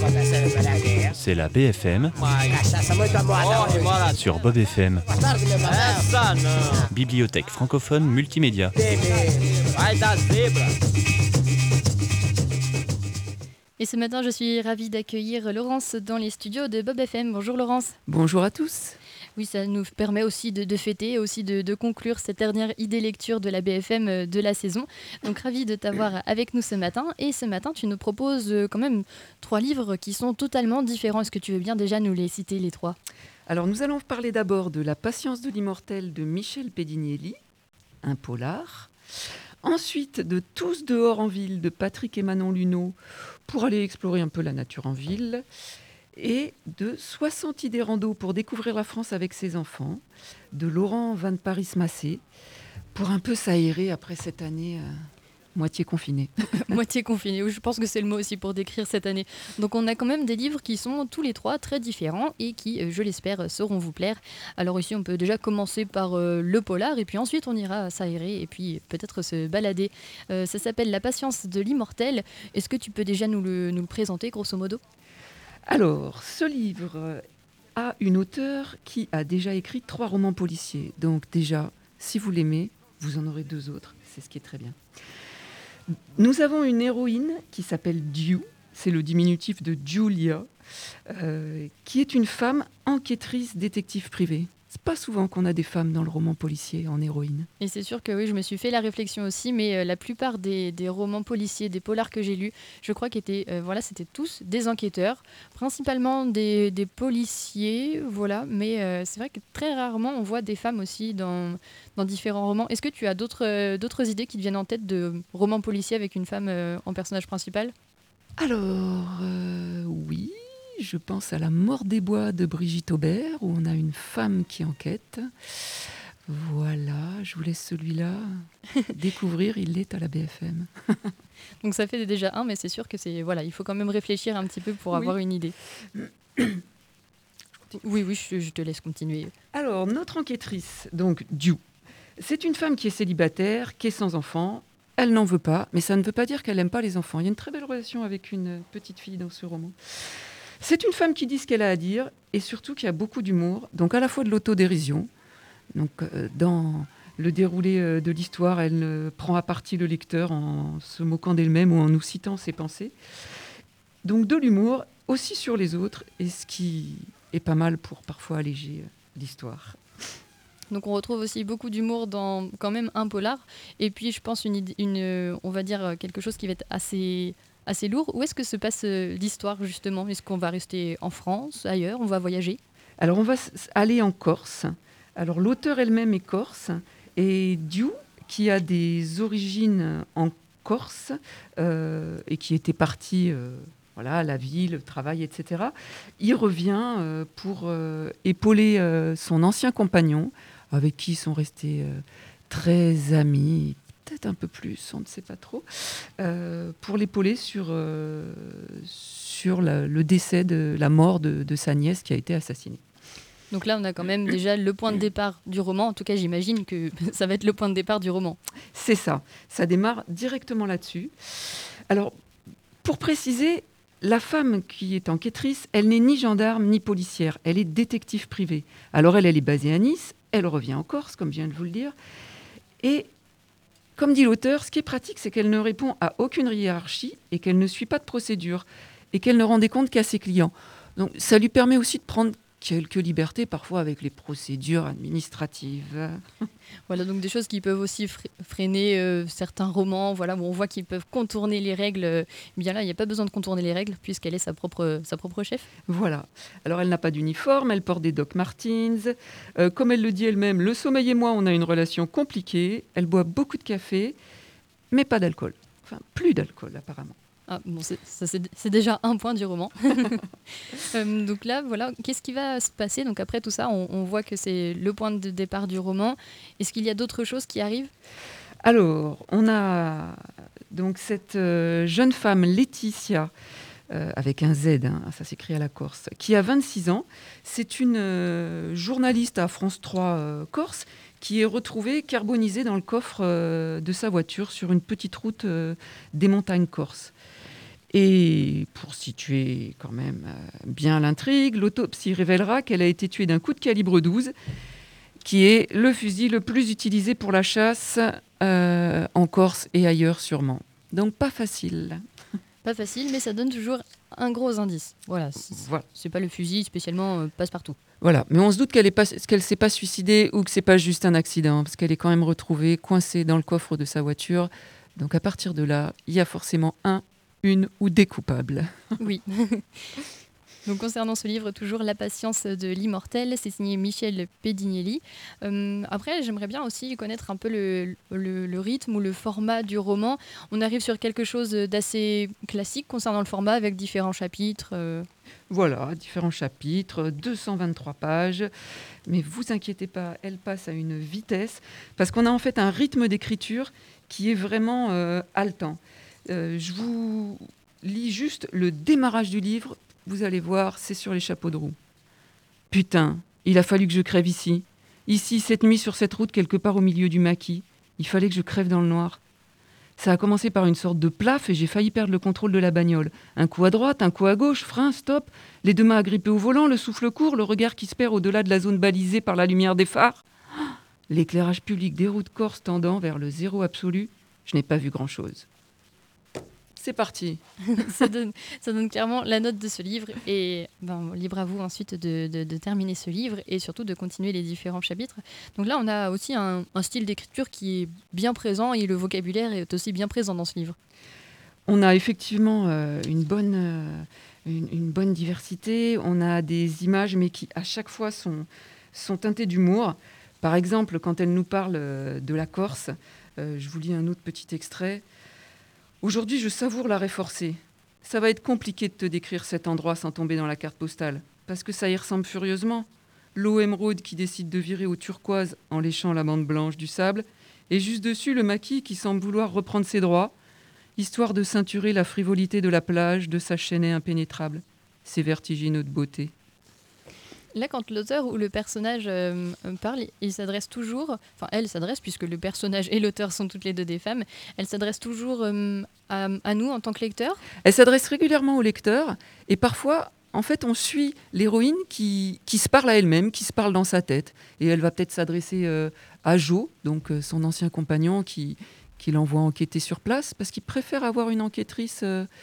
C'est la BFM sur Bob FM. Bibliothèque francophone multimédia. Et ce matin, je suis ravie d'accueillir Laurence dans les studios de Bob FM. Bonjour Laurence. Bonjour à tous. Oui, ça nous permet aussi de fêter et aussi de conclure cette dernière idée lecture de la BFM de la saison. Donc ravie de t'avoir avec nous ce matin. Et ce matin, tu nous proposes quand même 3 livres qui sont totalement différents. Est-ce que tu veux bien déjà nous les citer les 3 ? Alors nous allons parler d'abord de La patience de l'immortel de Michel Pedignelli, un polar. Ensuite de Tous dehors en ville de Patrick et Manon Luneau pour aller explorer un peu la nature en ville. Et de 60 idées rando pour découvrir la France avec ses enfants, de Laurent Van Paris-Massé, pour un peu s'aérer après cette année moitié confinée. Moitié confinée, oui, je pense que c'est le mot aussi pour décrire cette année. Donc on a quand même des livres qui sont tous les 3 très différents et qui, je l'espère, sauront vous plaire. Alors ici, on peut déjà commencer par le polar et puis ensuite on ira s'aérer et puis peut-être se balader. Ça s'appelle La patience de l'immortel. Est-ce que tu peux déjà nous le présenter, grosso modo ? Alors, ce livre a une auteure qui a déjà écrit 3 romans policiers. Donc déjà, si vous l'aimez, vous en aurez 2 autres. C'est ce qui est très bien. Nous avons une héroïne qui s'appelle Dew. C'est le diminutif de Julia, qui est une femme enquêtrice détective privée. C'est pas souvent qu'on a des femmes dans le roman policier en héroïne. Et c'est sûr que oui, je me suis fait la réflexion aussi, mais la plupart des romans policiers, des polars que j'ai lus, je crois qu'étaient, c'était tous des enquêteurs, principalement des policiers, voilà. Mais c'est vrai que très rarement on voit des femmes aussi dans différents romans. Est-ce que tu as d'autres idées qui te viennent en tête de romans policiers avec une femme en personnage principal ? Alors, oui. Je pense à La mort des bois de Brigitte Aubert, où on a une femme qui enquête. Voilà, je vous laisse celui-là découvrir, il est à la BFM. Donc ça fait déjà un, mais c'est sûr que il faut quand même réfléchir un petit peu pour avoir une idée. Oui, je te laisse continuer. Alors, notre enquêtrice, donc Dew, c'est une femme qui est célibataire, qui est sans enfant. Elle n'en veut pas, mais ça ne veut pas dire qu'elle n'aime pas les enfants. Il y a une très belle relation avec une petite fille dans ce roman. C'est une femme qui dit ce qu'elle a à dire et surtout qui a beaucoup d'humour, donc à la fois de l'autodérision. Donc, dans le déroulé de l'histoire, elle prend à partie le lecteur en se moquant d'elle-même ou en nous citant ses pensées. Donc de l'humour aussi sur les autres, et ce qui est pas mal pour parfois alléger l'histoire. Donc on retrouve aussi beaucoup d'humour dans quand même un polar. Et puis je pense on va dire quelque chose qui va être assez lourd. Où est-ce que se passe l'histoire justement ? Est-ce qu'on va rester en France, ailleurs ? On va voyager ? Alors on va aller en Corse. Alors l'auteure elle-même est corse et Dew, qui a des origines en Corse et qui était partie la vie, le travail, etc. Il revient pour épauler son ancien compagnon avec qui ils sont restés très amis, peut-être un peu plus, on ne sait pas trop, pour l'épauler sur le décès de la mort de sa nièce qui a été assassinée. Donc là, on a quand même déjà le point de départ du roman. En tout cas, j'imagine que ça va être le point de départ du roman. C'est ça. Ça démarre directement là-dessus. Alors, pour préciser, la femme qui est enquêtrice, elle n'est ni gendarme ni policière. Elle est détective privée. Alors, elle est basée à Nice. Elle revient en Corse, comme je viens de vous le dire. Et comme dit l'auteur, ce qui est pratique, c'est qu'elle ne répond à aucune hiérarchie et qu'elle ne suit pas de procédure et qu'elle ne rend des comptes qu'à ses clients. Donc, ça lui permet aussi de prendre quelques libertés, parfois avec les procédures administratives. Voilà, donc des choses qui peuvent aussi freiner certains romans, où on voit qu'ils peuvent contourner les règles. Bien là, il n'y a pas besoin de contourner les règles, puisqu'elle est sa propre chef. Voilà. Alors, elle n'a pas d'uniforme, elle porte des Doc Martens. Comme elle le dit elle-même, le sommeil et moi, on a une relation compliquée. Elle boit beaucoup de café, mais pas d'alcool. Enfin, plus d'alcool, apparemment. Ah, bon, c'est déjà un point du roman. Donc là, qu'est-ce qui va se passer ? Donc après tout ça, on voit que c'est le point de départ du roman. Est-ce qu'il y a d'autres choses qui arrivent ? Alors, on a donc cette jeune femme, Laetitia, avec un Z, ça s'écrit à la Corse, qui a 26 ans. C'est une journaliste à France 3 Corse qui est retrouvée carbonisée dans le coffre de sa voiture sur une petite route des montagnes corses. Et pour situer quand même bien l'intrigue, l'autopsie révélera qu'elle a été tuée d'un coup de calibre 12, qui est le fusil le plus utilisé pour la chasse en Corse et ailleurs sûrement. Donc pas facile. Pas facile, mais ça donne toujours un gros indice. Voilà, c'est pas le fusil spécialement passe-partout. Voilà, mais on se doute qu'elle s'est pas suicidée ou que c'est pas juste un accident, parce qu'elle est quand même retrouvée coincée dans le coffre de sa voiture. Donc à partir de là, il y a forcément une ou des coupables. Oui. Donc concernant ce livre, toujours La patience de l'immortel, c'est signé Michel Pedignelli. Après, j'aimerais bien aussi connaître un peu le rythme ou le format du roman. On arrive sur quelque chose d'assez classique concernant le format, avec différents chapitres. Voilà, différents chapitres, 223 pages. Mais vous inquiétez pas, elle passe à une vitesse, parce qu'on a en fait un rythme d'écriture qui est vraiment haletant. Je vous lis juste le démarrage du livre. Vous allez voir, c'est sur les chapeaux de roue. Putain, il a fallu que je crève ici. Ici, cette nuit, sur cette route, quelque part au milieu du maquis. Il fallait que je crève dans le noir. Ça a commencé par une sorte de plaf et j'ai failli perdre le contrôle de la bagnole. Un coup à droite, un coup à gauche, frein, stop. Les deux mains agrippées au volant, le souffle court, le regard qui se perd au-delà de la zone balisée par la lumière des phares. L'éclairage public des routes corses tendant vers le zéro absolu, je n'ai pas vu grand-chose. C'est parti. ça donne clairement la note de ce livre. Et libre à vous ensuite de terminer ce livre et surtout de continuer les différents chapitres. Donc là, on a aussi un style d'écriture qui est bien présent et le vocabulaire est aussi bien présent dans ce livre. On a effectivement une bonne diversité. On a des images, mais qui à chaque fois sont teintées d'humour. Par exemple, quand elle nous parle de la Corse, je vous lis un autre petit extrait. Aujourd'hui, je savoure l'arrêt forcé. Ça va être compliqué de te décrire cet endroit sans tomber dans la carte postale, parce que ça y ressemble furieusement. L'eau émeraude qui décide de virer au turquoise en léchant la bande blanche du sable, et juste dessus le maquis qui semble vouloir reprendre ses droits, histoire de ceinturer la frivolité de la plage de sa chaînée impénétrable. C'est vertigineux de beauté. Là, quand l'auteur ou le personnage parle, il s'adresse toujours, enfin elle s'adresse, puisque le personnage et l'auteur sont toutes les deux des femmes, elle s'adresse toujours à nous en tant que lecteurs. Elle s'adresse régulièrement au lecteur, et parfois, en fait, on suit l'héroïne qui se parle à elle-même, qui se parle dans sa tête. Et elle va peut-être s'adresser à Jo, donc son ancien compagnon, qui l'envoie enquêter sur place, parce qu'il préfère avoir une enquêtrice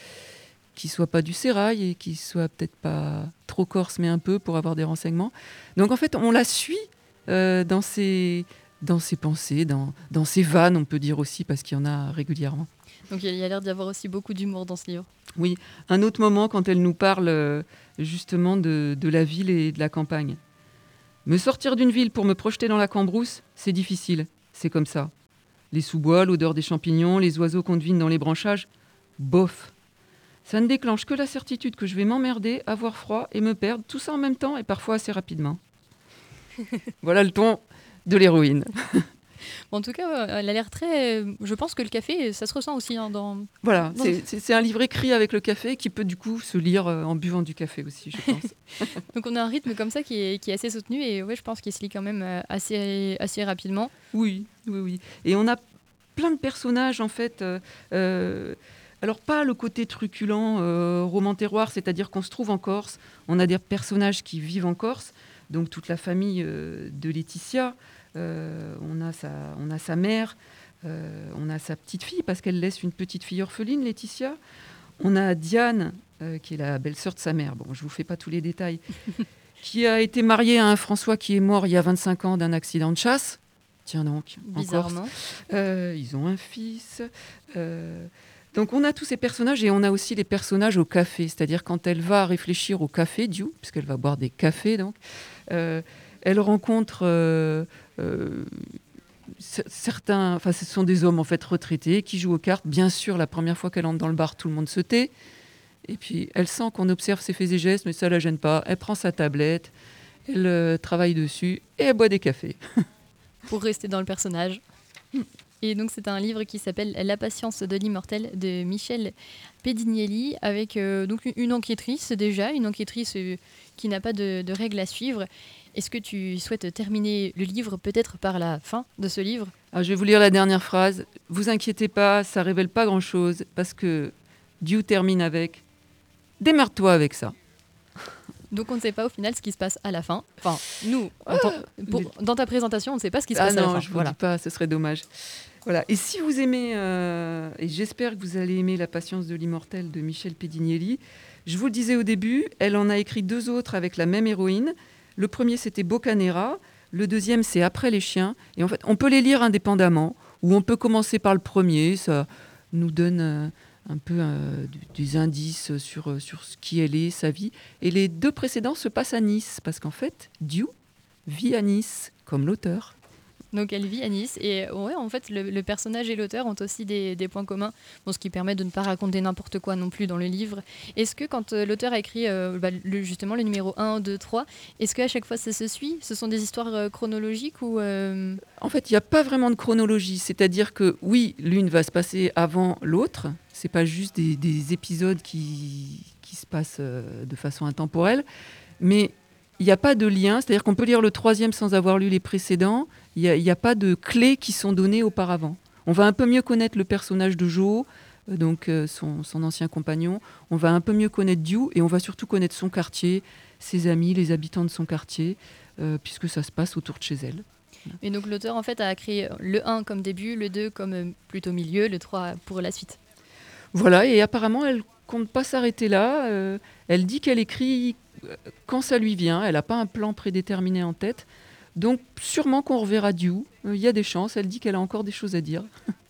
qui soit pas du sérail et qui soit peut-être pas trop corse, mais un peu pour avoir des renseignements. Donc en fait, on la suit dans ses pensées, dans ses vannes, on peut dire aussi, parce qu'il y en a régulièrement. Donc il y a l'air d'y avoir aussi beaucoup d'humour dans ce livre. Oui, un autre moment quand elle nous parle justement de la ville et de la campagne. Me sortir d'une ville pour me projeter dans la cambrousse, c'est difficile, c'est comme ça. Les sous-bois, l'odeur des champignons, les oiseaux qu'on devine dans les branchages, bof. Ça ne déclenche que la certitude que je vais m'emmerder, avoir froid et me perdre, tout ça en même temps et parfois assez rapidement. Voilà le ton de l'héroïne. En tout cas, elle a l'air très... Je pense que le café, ça se ressent aussi dans... Voilà, c'est un livre écrit avec le café qui peut du coup se lire en buvant du café aussi, je pense. Donc on a un rythme comme ça qui est assez soutenu et ouais, je pense qu'il se lit quand même assez rapidement. Oui. Et on a plein de personnages en fait... Alors, pas le côté truculent, roman terroir, c'est-à-dire qu'on se trouve en Corse. On a des personnages qui vivent en Corse, donc toute la famille de Laetitia. On a sa mère, on a sa petite fille, parce qu'elle laisse une petite fille orpheline, Laetitia. On a Diane, qui est la belle-sœur de sa mère. Bon, je ne vous fais pas tous les détails. Qui a été mariée à un François qui est mort il y a 25 ans d'un accident de chasse. Tiens donc, en Corse. Ils ont un fils... Donc on a tous ces personnages et on a aussi les personnages au café, c'est-à-dire quand elle va réfléchir au café, Diou, puisqu'elle va boire des cafés, donc, elle rencontre certains, enfin ce sont des hommes en fait retraités qui jouent aux cartes. Bien sûr, la première fois qu'elle entre dans le bar, tout le monde se tait, et puis elle sent qu'on observe ses faits et gestes, mais ça la gêne pas. Elle prend sa tablette, elle travaille dessus et elle boit des cafés. Pour rester dans le personnage. Et donc c'est un livre qui s'appelle La patience de l'immortel de Michel Pedignelli avec donc une enquêtrice déjà, qui n'a pas de règles à suivre. Est-ce que tu souhaites terminer le livre peut-être par la fin de ce livre ? Je vais vous lire la dernière phrase. Vous inquiétez pas, ça révèle pas grand-chose parce que Diu termine avec « Démerde-toi avec ça ». Donc on ne sait pas au final ce qui se passe à la fin. Enfin, nous, dans ta présentation, on ne sait pas ce qui se passe à la fin. Ah non, je ne vous dis pas, ce serait dommage. Voilà. Et si vous aimez, et j'espère que vous allez aimer La patience de l'immortel de Michel Pedignelli, je vous le disais au début, elle en a écrit 2 autres avec la même héroïne. Le premier, c'était Boccanegra. Le deuxième, c'est Après les chiens. Et en fait, on peut les lire indépendamment, ou on peut commencer par le premier. Ça nous donne un peu des indices sur ce qui elle est, sa vie. Et les 2 précédents se passent à Nice, parce qu'en fait, Diu vit à Nice, comme l'auteur. Donc elle vit à Nice et ouais, en fait le personnage et l'auteur ont aussi des points communs, ce qui permet de ne pas raconter n'importe quoi non plus dans le livre. Est-ce que quand l'auteur a écrit justement le numéro 1, 2, 3, est-ce qu'à chaque fois ça se suit ? Ce sont des histoires chronologiques ou En fait, il n'y a pas vraiment de chronologie, c'est-à-dire que oui, l'une va se passer avant l'autre, c'est pas juste des épisodes qui se passent de façon intemporelle, mais il n'y a pas de lien, c'est-à-dire qu'on peut lire le 3e sans avoir lu les précédents. Il n'y a pas de clés qui sont données auparavant. On va un peu mieux connaître le personnage de Jo, donc son ancien compagnon. On va un peu mieux connaître Diu et on va surtout connaître son quartier, ses amis, les habitants de son quartier, puisque ça se passe autour de chez elle. Et donc l'auteur en fait a créé le 1 comme début, le 2 comme plutôt milieu, le 3 pour la suite. Voilà, et apparemment elle compte pas s'arrêter là. Elle dit qu'elle écrit quand ça lui vient. Elle n'a pas un plan prédéterminé en tête. Donc sûrement qu'on reverra Diu. Il y a des chances. Elle dit qu'elle a encore des choses à dire.